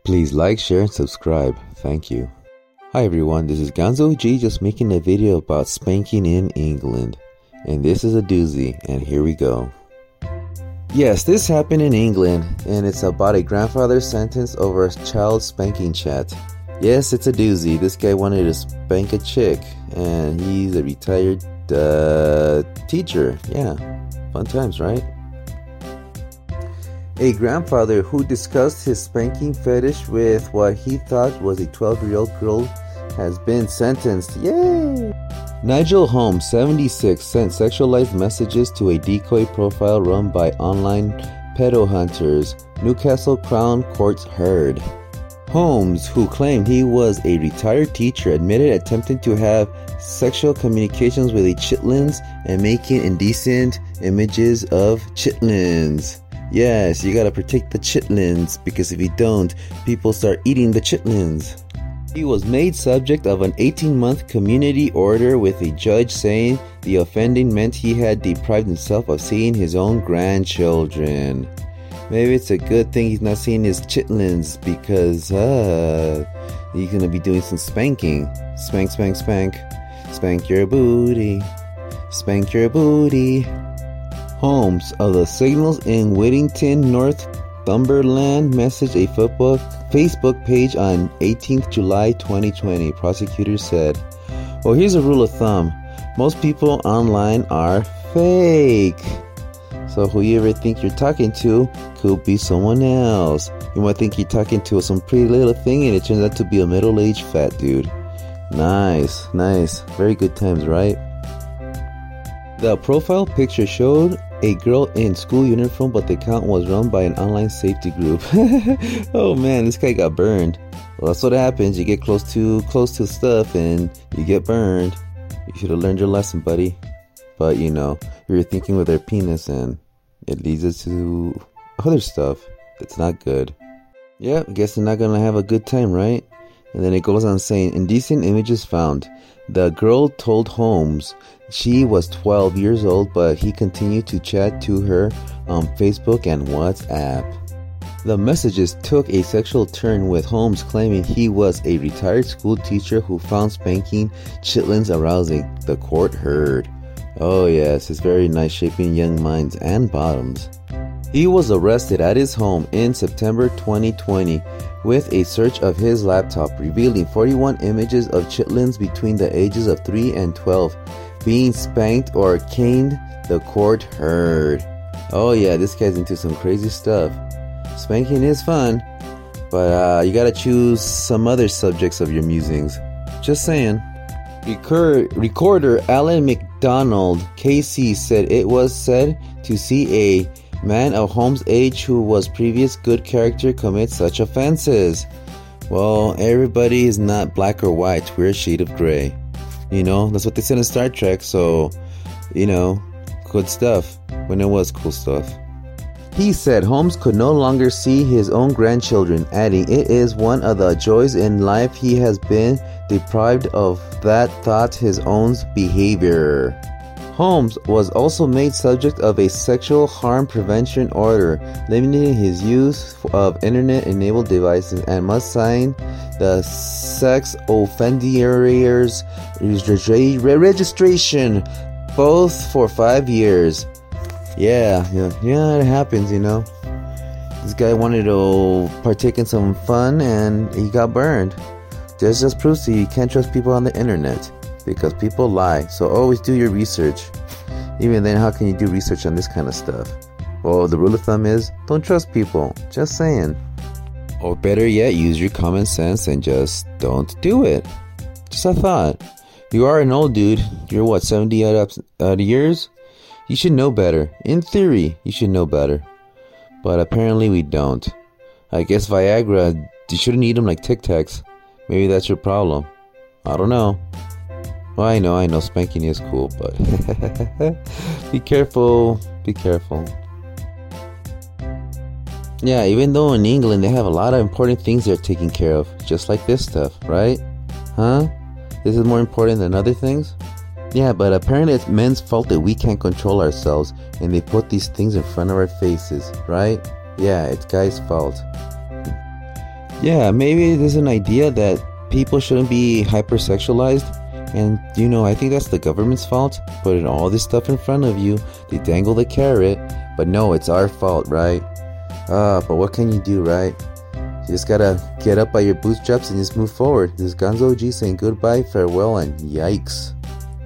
Please like, share, and subscribe. Thank you. Hi everyone, this is Gonzo G just making a video about spanking in England. And this is a doozy, and here we go. Yes, this happened in England, and it's about a grandfather sentenced over a child spanking chat. Yes, it's a doozy. This guy wanted to spank a chick, and he's a retired teacher. Yeah, fun times, right? A grandfather who discussed his spanking fetish with what he thought was a 12-year-old girl has been sentenced. Yay! Nigel Holmes, 76, sent sexualized messages to a decoy profile run by online pedo hunters. Newcastle Crown Courts heard. Holmes, who claimed he was a retired teacher, admitted attempting to have sexual communications with a chitlins and making indecent images of chitlins. Yes, you gotta protect the chitlins, because if you don't, people start eating the chitlins. He was made subject of an 18-month community order, with a judge saying the offending meant he had deprived himself of seeing his own grandchildren. Maybe it's a good thing he's not seeing his chitlins, because he's gonna be doing some spanking. Spank, spank, spank. Spank your booty. Spank your booty. Holmes of the Signals in Whittington, Northumberland, messaged a Facebook page on 18th July 2020. Prosecutors said, well, here's a rule of thumb. Most people online are fake. So who you ever think you're talking to could be someone else. You might think you're talking to some pretty little thing, and it turns out to be a middle-aged fat dude. Nice. Very good times, right? The profile picture showed a girl in school uniform, but the account was run by an online safety group. Oh man, this guy got burned. Well, that's what happens. You get close to stuff and you get burned. You should have learned your lesson, buddy. But you're thinking with their penis, and it leads us to other stuff that's not good. Yeah, I guess they're not gonna have a good time, right? And then it goes on saying, indecent images found. The girl told Holmes she was 12 years old, but he continued to chat to her on Facebook and WhatsApp. The messages took a sexual turn, with Holmes claiming he was a retired school teacher who found spanking chitlins arousing. The court heard. Oh yes, it's very nice, shaping young minds and bottoms. He was arrested at his home in September 2020 with a search of his laptop, revealing 41 images of chitlins between the ages of 3 and 12 being spanked or caned, the court heard. Oh yeah, this guy's into some crazy stuff. Spanking is fun, but you gotta choose some other subjects of your musings. Just saying. Recorder Alan McDonald, KC, said it was said to see a man of Holmes' age who was previous good character commit such offenses. Well, everybody is not black or white. We're a shade of gray. That's what they said in Star Trek, so, good stuff. When it was cool stuff. He said Holmes could no longer see his own grandchildren, adding, it is one of the joys in life he has been deprived of that thought his own behavior. Holmes was also made subject of a sexual harm prevention order, limiting his use of internet-enabled devices, and must sign the sex offenders registration, both for 5 years. Yeah, it happens, This guy wanted to partake in some fun, and he got burned. This just proves to you can't trust people on the internet, because people lie. So always do your research. Even then, how can you do research on this kind of stuff? Well, the rule of thumb is, don't trust people. Just saying. Or better yet, use your common sense and just don't do it. Just a thought. You are an old dude. You're what, 70 odd years? You should know better. In theory, you should know better. But apparently we don't. I guess Viagra, you shouldn't eat them like Tic Tacs. Maybe that's your problem. I don't know. Well, I know, spanking is cool, but be careful. Yeah, even though in England they have a lot of important things they're taking care of, just like this stuff, right? Huh? This is more important than other things? Yeah, but apparently it's men's fault that we can't control ourselves, and they put these things in front of our faces, right? Yeah, it's guys' fault. Yeah, maybe there's an idea that people shouldn't be hypersexualized. And, I think that's the government's fault. Putting all this stuff in front of you, they dangle the carrot. But no, it's our fault, right? But what can you do, right? You just gotta get up by your bootstraps and just move forward. This is Gonzo G saying goodbye, farewell, and yikes.